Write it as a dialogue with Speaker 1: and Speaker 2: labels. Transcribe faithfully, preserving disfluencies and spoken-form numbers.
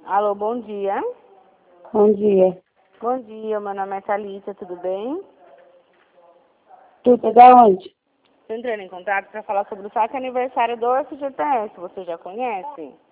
Speaker 1: Alô, bom dia.
Speaker 2: Bom dia.
Speaker 1: Bom dia, meu nome é Thalita, tudo bem?
Speaker 2: Tudo da onde?
Speaker 1: Estou entrando em contato para falar sobre o saque aniversário do F G T S, você já conhece?